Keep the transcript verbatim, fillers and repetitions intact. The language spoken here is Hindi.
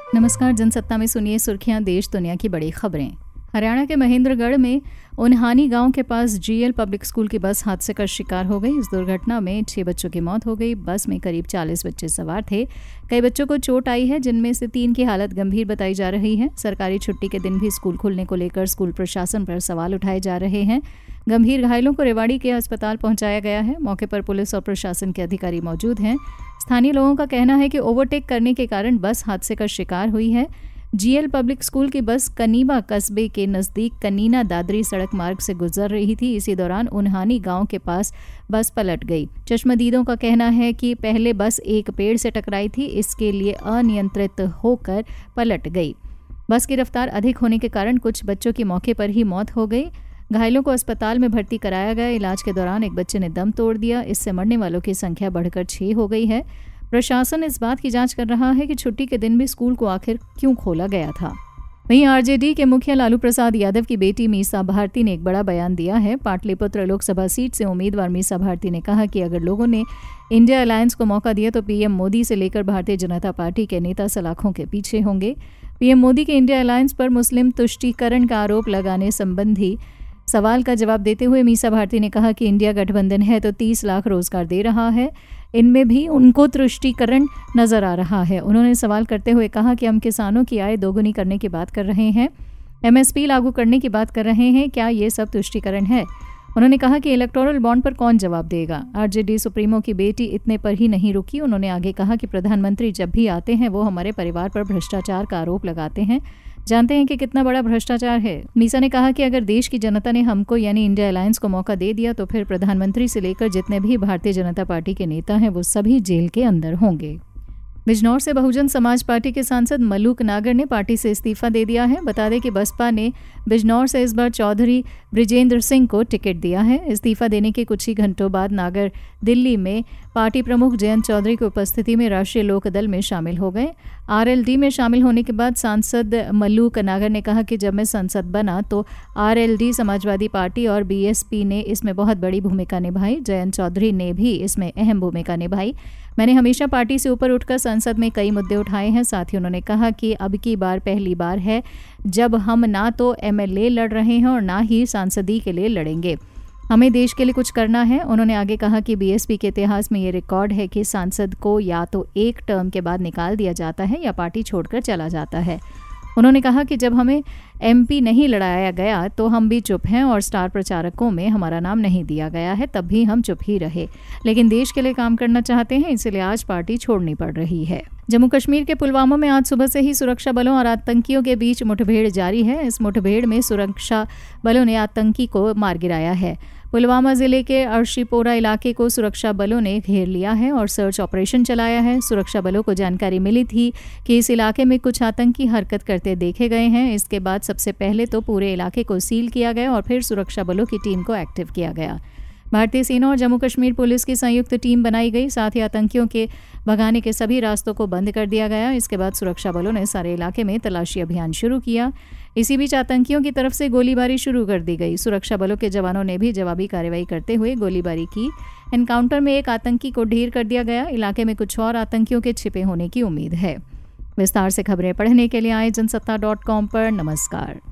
नमस्कार। जनसत्ता में सुनिए सुर्खियां देश दुनिया की बड़ी खबरें। हरियाणा के महेंद्रगढ़ में उन्हानी गांव के पास जीएल पब्लिक स्कूल की बस हादसे का शिकार हो गई। इस दुर्घटना में छह बच्चों की मौत हो गई। बस में करीब चालीस बच्चे सवार थे। कई बच्चों को चोट आई है, जिनमें से तीन की हालत गंभीर बताई जा रही है। सरकारी छुट्टी के दिन भी स्कूल खुलने को लेकर स्कूल प्रशासन पर सवाल उठाए जा रहे हैं। गंभीर घायलों को रेवाड़ी के अस्पताल पहुंचाया गया है। मौके पर पुलिस और प्रशासन के अधिकारी मौजूद हैं। स्थानीय लोगों का कहना है कि ओवरटेक करने के कारण बस हादसे का शिकार हुई है। जीएल पब्लिक स्कूल की बस कनीबा कस्बे के नज़दीक कनीना दादरी सड़क मार्ग से गुजर रही थी। इसी दौरान उन्हानी गांव के पास बस पलट गई। चश्मदीदों का कहना है कि पहले बस एक पेड़ से टकराई थी, इसके लिए अनियंत्रित होकर पलट गई। बस की रफ्तार अधिक होने के कारण कुछ बच्चों की मौके पर ही मौत हो गई। घायलों को अस्पताल में भर्ती कराया गया। इलाज के दौरान एक बच्चे ने दम तोड़ दिया। इससे मरने वालों की संख्या बढ़कर छह हो गई है। प्रशासन इस बात की जांच कर रहा है कि छुट्टी के दिन भी स्कूल को आखिर क्यों खोला गया था। वहीं आरजेडी के मुखिया लालू प्रसाद यादव की बेटी मीसा भारती ने एक बड़ा बयान दिया है। पाटलिपुत्र लोकसभा सीट से उम्मीदवार मीसा भारती ने कहा कि अगर लोगों ने इंडिया अलायंस को मौका दिया तो पीएम मोदी से लेकर भारतीय जनता पार्टी के नेता सलाखों के पीछे होंगे। पीएम मोदी के इंडिया अलायंस पर मुस्लिम तुष्टीकरण का आरोप लगाने संबंधी सवाल का जवाब देते हुए मीसा भारती ने कहा कि इंडिया गठबंधन है तो तीस लाख रोजगार दे रहा है, इनमें भी उनको तुष्टीकरण नजर आ रहा है। उन्होंने सवाल करते हुए कहा कि हम किसानों की आय दोगुनी करने की बात कर रहे हैं, एमएसपी लागू करने की बात कर रहे हैं, क्या ये सब तुष्टीकरण है? उन्होंने कहा कि इलेक्टोरल बॉन्ड पर कौन जवाब देगा। आरजेडी सुप्रीमो की बेटी इतने पर ही नहीं रुकी। उन्होंने आगे कहा कि प्रधानमंत्री जब भी आते हैं वो हमारे परिवार पर भ्रष्टाचार का आरोप लगाते हैं। जानते हैं कि कितना बड़ा भ्रष्टाचार है। मीसा ने कहा कि अगर देश की जनता ने हमको यानी इंडिया अलायंस को मौका दे दिया तो फिर प्रधानमंत्री से लेकर जितने भी भारतीय जनता पार्टी के नेता हैं वो सभी जेल के अंदर होंगे। बिजनौर से बहुजन समाज पार्टी के सांसद मल्लूक नागर ने पार्टी से इस्तीफा दे दिया है। बता दें कि बसपा ने बिजनौर से इस बार चौधरी ब्रिजेंद्र सिंह को टिकट दिया है। इस्तीफा देने के कुछ ही घंटों बाद नागर दिल्ली में पार्टी प्रमुख जयंत चौधरी की उपस्थिति में राष्ट्रीय लोकदल में शामिल हो गए। आरएलडी में शामिल होने के बाद सांसद मल्लूक नागर ने कहा कि जब मैं संसद बना तो आरएलडी, समाजवादी पार्टी और बीएसपी ने इसमें बहुत बड़ी भूमिका निभाई। जयंत चौधरी ने भी इसमें अहम भूमिका निभाई। मैंने हमेशा पार्टी से ऊपर उठकर संसद में कई मुद्दे उठाए हैं। साथ ही उन्होंने कहा कि अब की बार पहली बार है जब हम ना तो एमएलए लड़ रहे हैं और ना ही सांसदी के लिए लड़ेंगे। हमें देश के लिए कुछ करना है। उन्होंने आगे कहा कि बीएसपी के इतिहास में ये रिकॉर्ड है कि सांसद को या तो एक टर्म के बाद निकाल दिया जाता है या पार्टी छोड़कर चला जाता है। उन्होंने कहा कि जब हमें एमपी नहीं लड़ाया गया तो हम भी चुप हैं और स्टार प्रचारकों में हमारा नाम नहीं दिया गया है, तब भी हम चुप ही रहे। लेकिन देश के लिए काम करना चाहते हैं, इसलिए आज पार्टी छोड़नी पड़ रही है। जम्मू कश्मीर के पुलवामा में आज सुबह से ही सुरक्षा बलों और आतंकियों के बीच मुठभेड़ जारी है। इस मुठभेड़ में सुरक्षा बलों ने आतंकी को मार गिराया है। पुलवामा जिले के अर्शीपोरा इलाके को सुरक्षा बलों ने घेर लिया है और सर्च ऑपरेशन चलाया है। सुरक्षा बलों को जानकारी मिली थी कि इस इलाके में कुछ आतंकी हरकत करते देखे गए हैं। इसके बाद सबसे पहले तो पूरे इलाके को सील किया गया और फिर सुरक्षा बलों की टीम को एक्टिव किया गया। भारतीय सेना और जम्मू कश्मीर पुलिस की संयुक्त टीम बनाई गई। साथ ही आतंकियों के भगाने के सभी रास्तों को बंद कर दिया गया। इसके बाद सुरक्षा बलों ने सारे इलाके में तलाशी अभियान शुरू किया। इसी बीच आतंकियों की तरफ से गोलीबारी शुरू कर दी गई। सुरक्षा बलों के जवानों ने भी जवाबी कार्रवाई करते हुए गोलीबारी की। एनकाउंटर में एक आतंकी को ढेर कर दिया गया। इलाके में कुछ और आतंकियों के छिपे होने की उम्मीद है। विस्तार से खबरें पढ़ने के लिए आए जनसत्ता डॉट कॉम पर। नमस्कार।